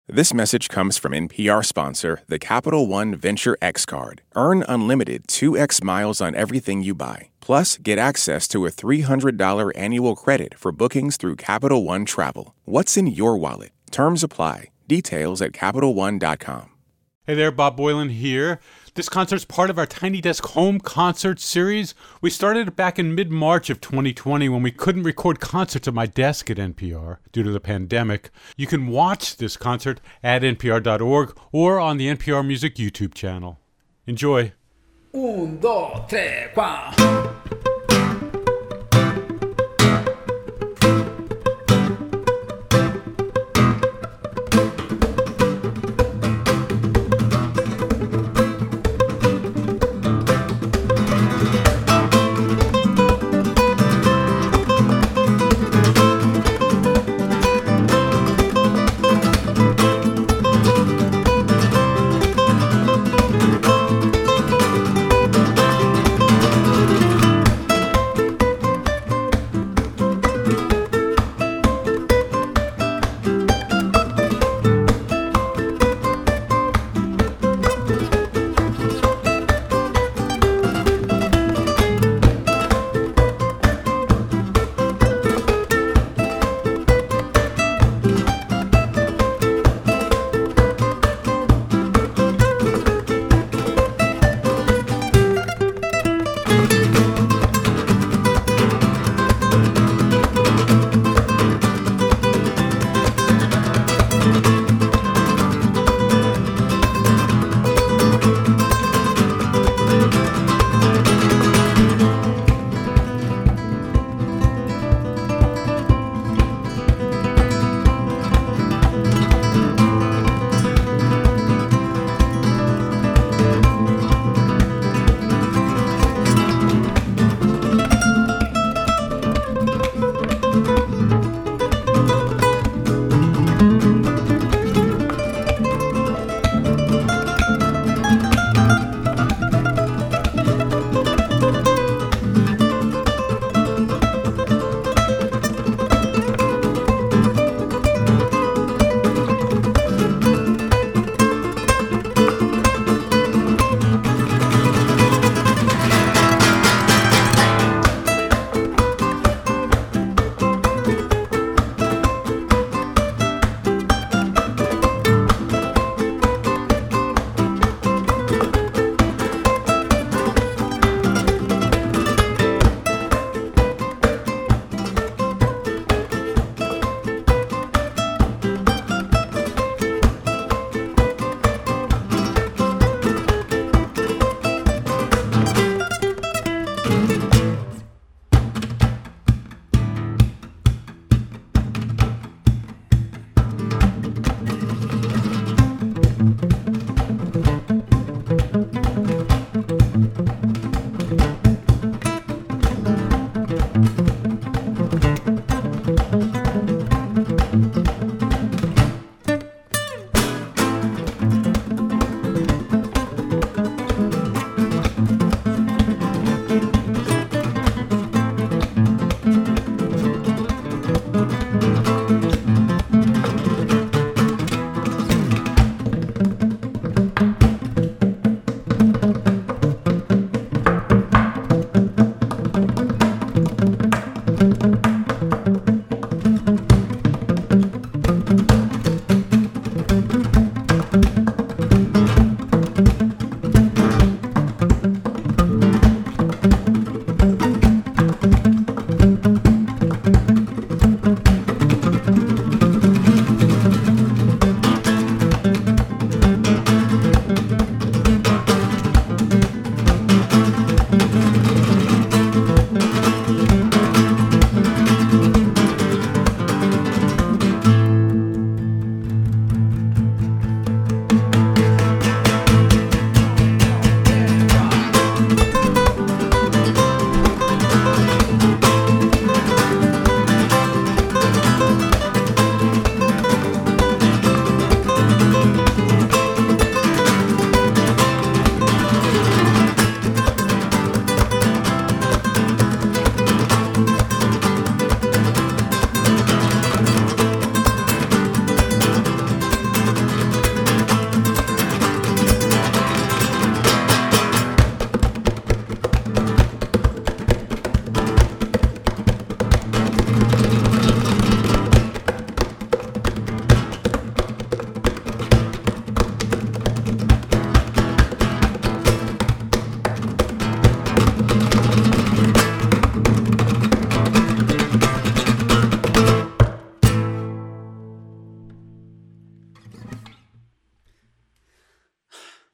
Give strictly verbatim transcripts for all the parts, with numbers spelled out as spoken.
This message comes from N P R sponsor, the Capital One Venture X Card. Earn unlimited two x miles on everything you buy. Plus, get access to a three hundred dollars annual credit for bookings through Capital One Travel. What's in your wallet? Terms apply. Details at Capital One dot com. Hey there, Bob Boilen here. This concert's part of our Tiny Desk Home Concert Series. We started it back in mid-March of twenty twenty when we couldn't record concerts at my desk at N P R due to the pandemic. You can watch this concert at N P R dot org or on the N P R Music YouTube channel. Enjoy. Un, dos, tres, qua.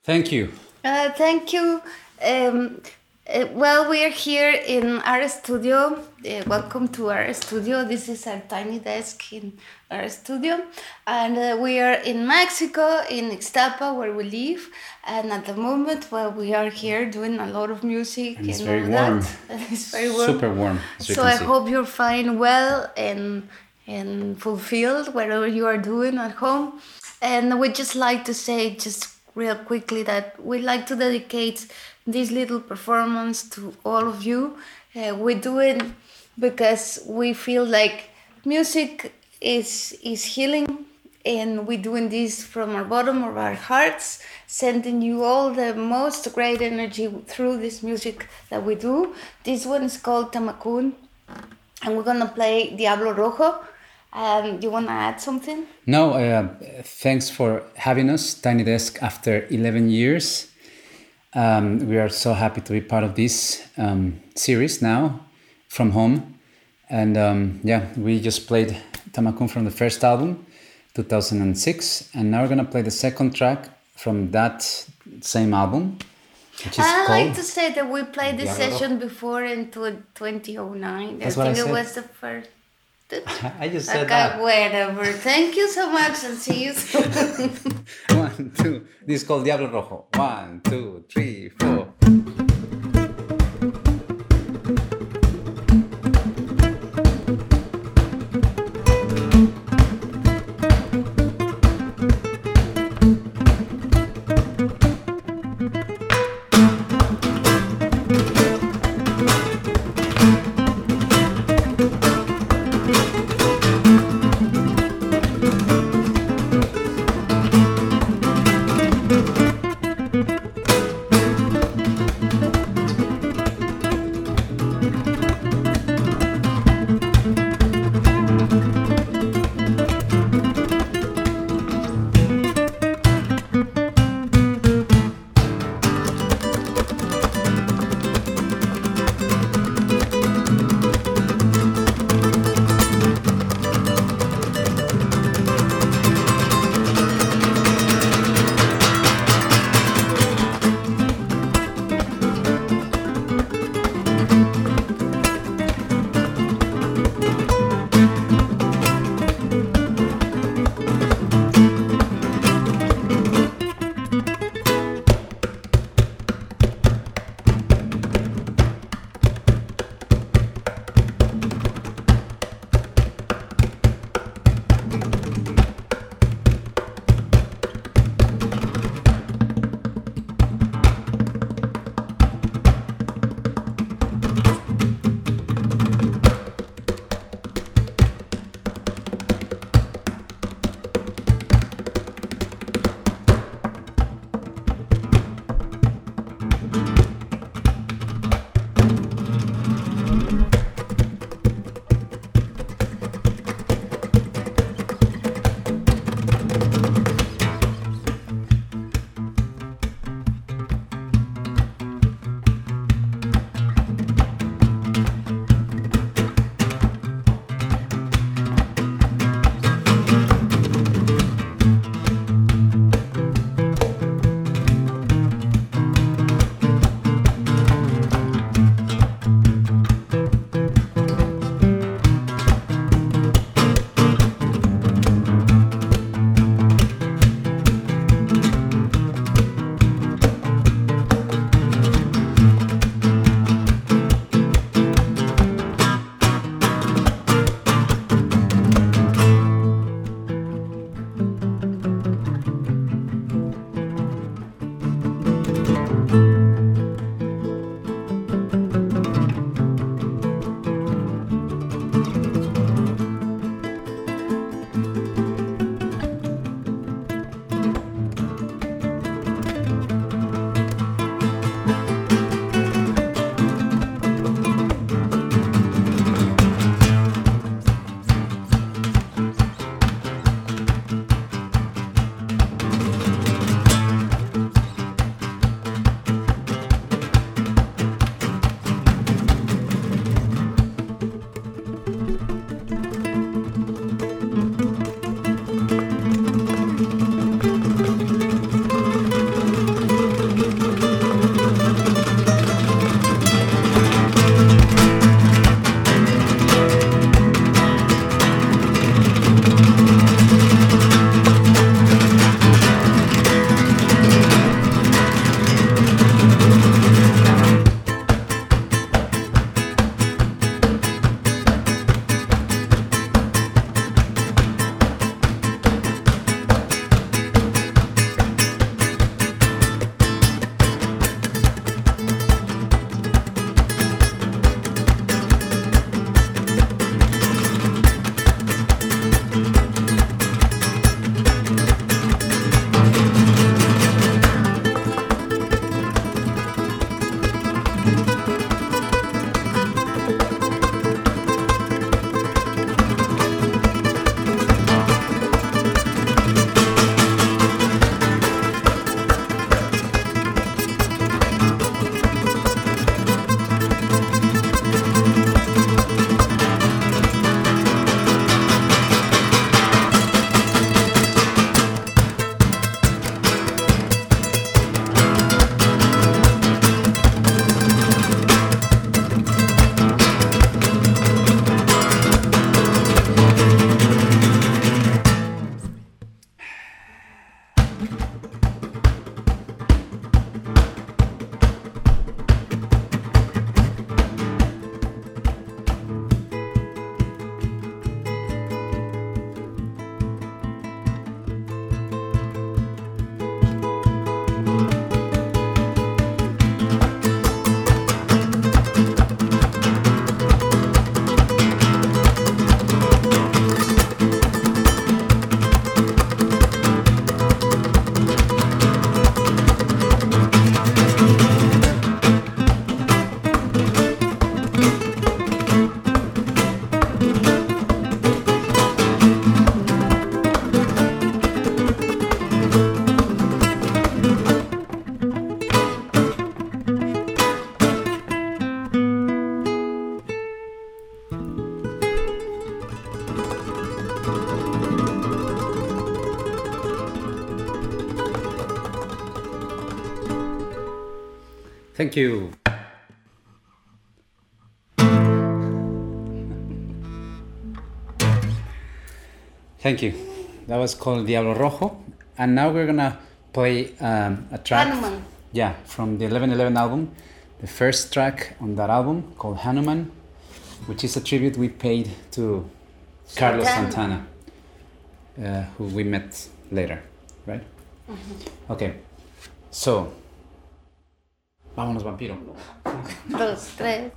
Thank you. Uh, thank you. Um, uh, well, we are here in our studio. Uh, welcome to our studio. This is our tiny desk in our studio. And uh, we are in Mexico, in Ixtapa, where we live. And at the moment, well, we are here doing a lot of music. And it's and very all warm. That. And it's very warm. Super warm. So I hope you're fine, well, and, and fulfilled whatever you are doing at home. And we'd just like to say, just real quickly, that we'd like to dedicate this little performance to all of you. Uh, we do it because we feel like music is is healing, and we're doing this from our bottom of our hearts, sending you all the most great energy through this music that we do. This one is called Tamacun, and we're gonna play Diablo Rojo. Um, you want to add something? No, uh, thanks for having us, Tiny Desk, after eleven years. Um, we are so happy to be part of this um, series now, from home. And um, yeah, we just played Tamacun from the first album, two thousand six. And now we're going to play the second track from that same album, which is I called... like to say that we played this Diablo session before in twenty oh nine. That's I what I think it said. was the first... I just said Okay, that. whatever. Thank you so much, and see you soon. One, two. This is called Diablo Rojo. One, two, three, four. Thank you. Thank you. That was called Diablo Rojo. And now we're gonna play um, a track. Hanuman. Yeah, from the eleven eleven album. The first track on that album called Hanuman, which is a tribute we paid to Carlos Santana, uh, who we met later, right? Mm-hmm. Okay, so, vámonos, vampiro. Dos, tres.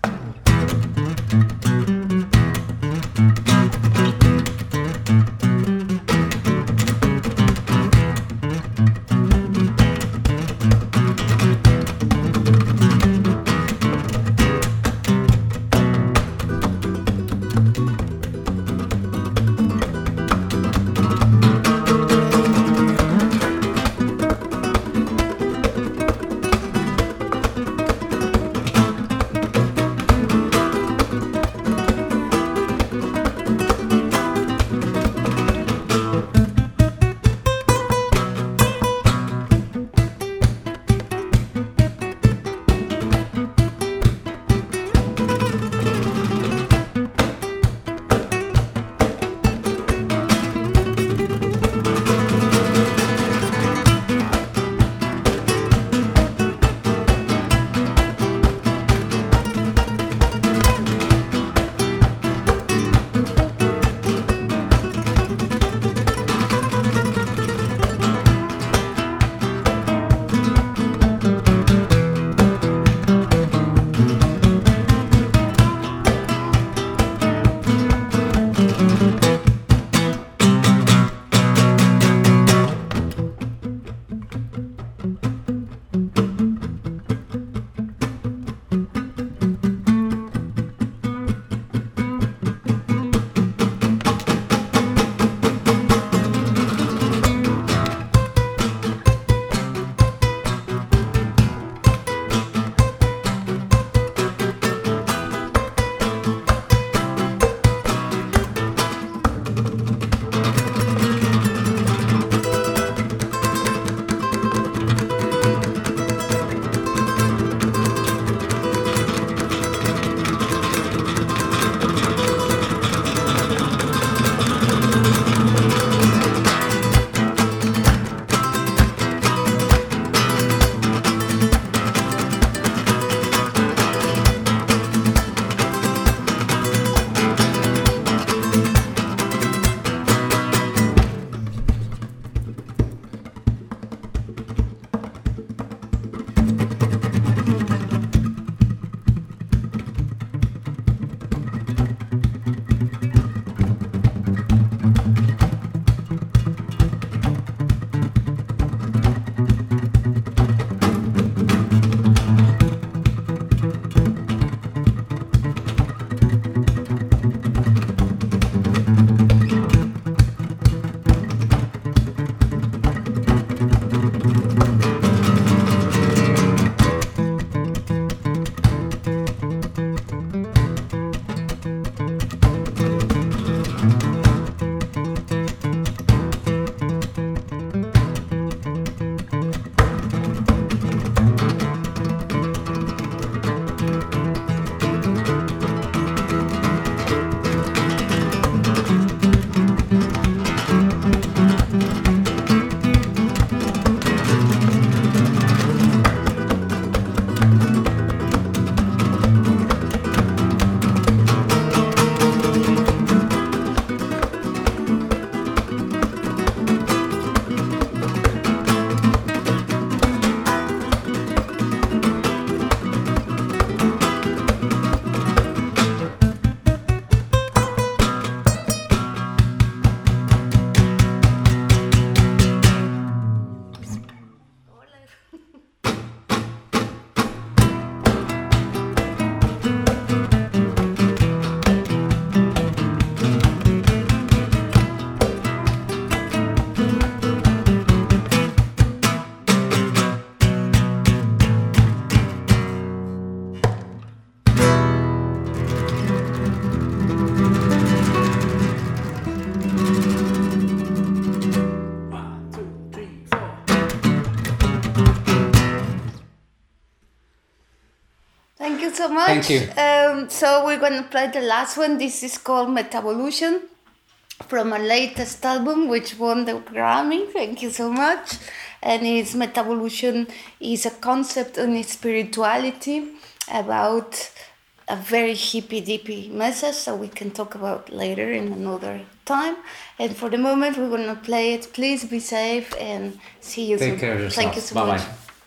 Thank you so much. Thank you. Um, so we're going to play the last one. This is called Metavolution from our latest album, which won the Grammy. Thank you so much. And it's Metavolution is a concept on spirituality about a very hippy dippy message that we can talk about later in another time. And for the moment, we're going to play it. Please be safe and see you Take soon. care of yourself. Thank you so Bye-bye. much.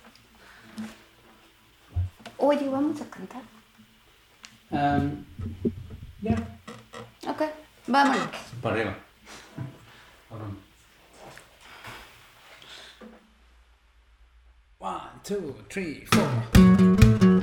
Oye, vamos a cantar. Um, yeah. Ok, vámonos. Para arriba. Hold on. One, two, three, four.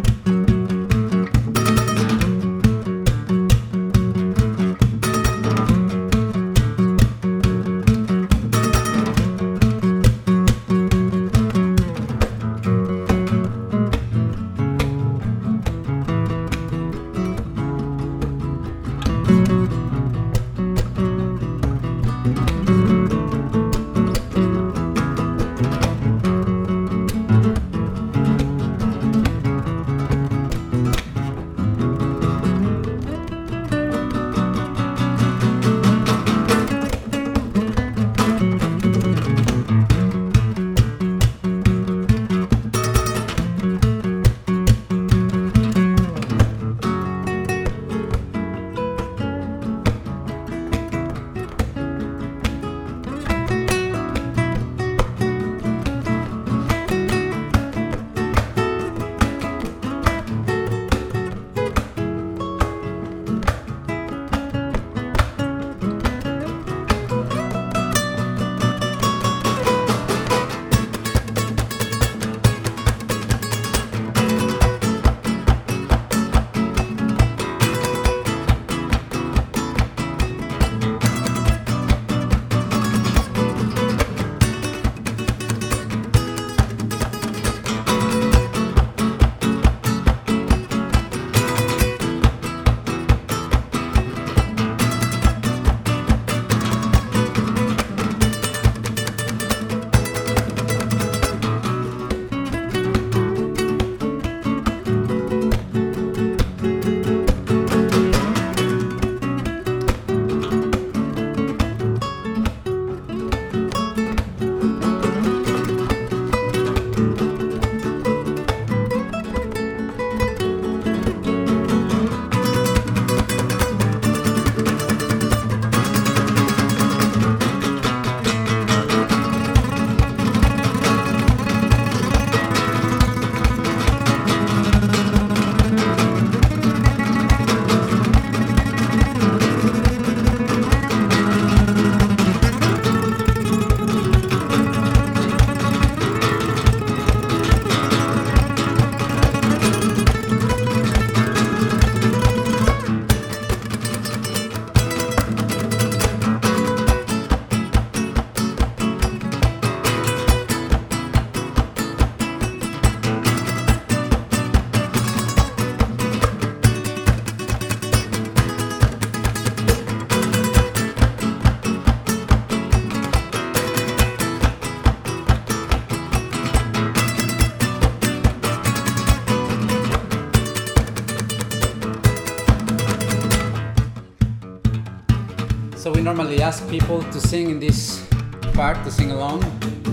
So we normally ask people to sing in this part, to sing along.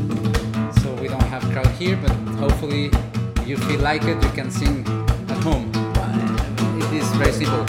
So we don't have crowd here, but hopefully if you feel like it, you can sing at home. It is very simple.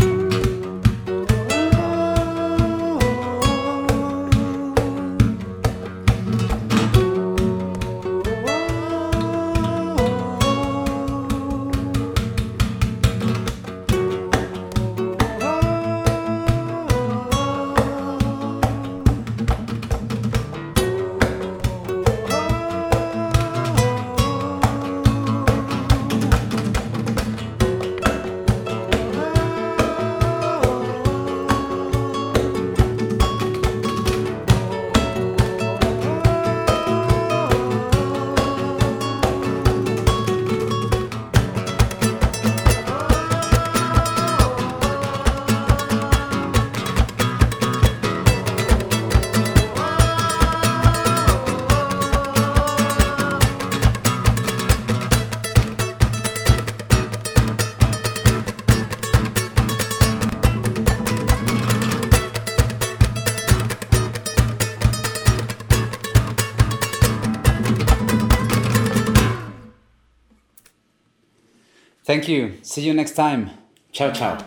Thank you. See you next time. Ciao, ciao.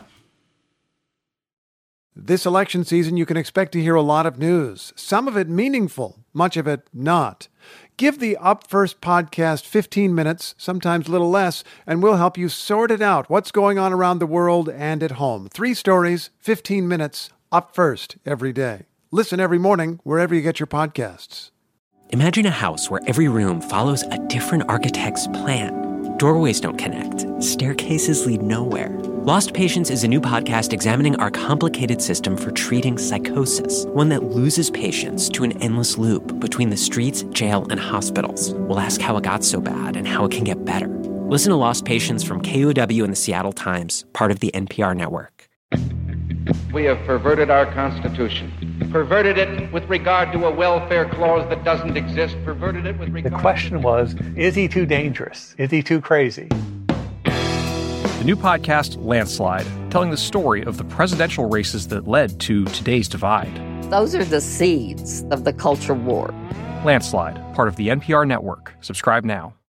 This election season, you can expect to hear a lot of news, some of it meaningful, much of it not. Give the Up First podcast fifteen minutes, sometimes a little less, and we'll help you sort it out, what's going on around the world and at home. Three stories, fifteen minutes, Up First every day. Listen every morning wherever you get your podcasts. Imagine a house where every room follows a different architect's plan. Doorways don't connect. Staircases lead nowhere. Lost Patients is a new podcast examining our complicated system for treating psychosis, one that loses patients to an endless loop between the streets, jail, and hospitals. We'll ask how it got so bad and how it can get better. Listen to Lost Patients from K O W and the Seattle Times, part of the N P R network. We have perverted our Constitution. Perverted it with regard to a welfare clause that doesn't exist. Perverted it with regard The question to... was, is he too dangerous? Is he too crazy? The new podcast, Landslide, telling the story of the presidential races that led to today's divide. Those are the seeds of the culture war. Landslide, part of the N P R network. Subscribe now.